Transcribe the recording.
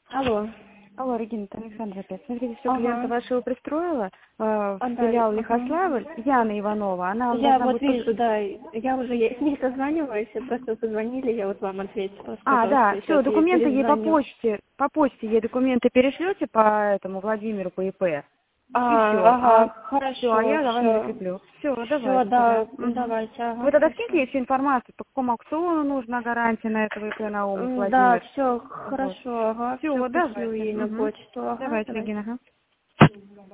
Алло. Алло, Регина, это Александра опять. Смотрите, все, Ага. клиента вашего пристроила в Да, филиал ага. Лихославль, Яна Иванова. Она Я должна вот быть вижу, да, я уже с ней созваниваюсь, просто позвонили, я вот вам ответила, А, сказала, что да, я все, сейчас ей документы ей перезвоню. по почте ей документы перешлете по этому Владимиру, по ИП. И все. Ага, Все, а хорошо, я за вами все. закреплю. Все, Все, давайте тогда. да, давайте, ага, Вы тогда скиньте хорошо. ей всю информацию, по какому аукциону нужна гарантия на этого ИП Наумов Да, Владимир. все, Вот. хорошо, ага, все Все, пришлю давайте. ей на почту, ага, Давайте, давайте. Регина, ага.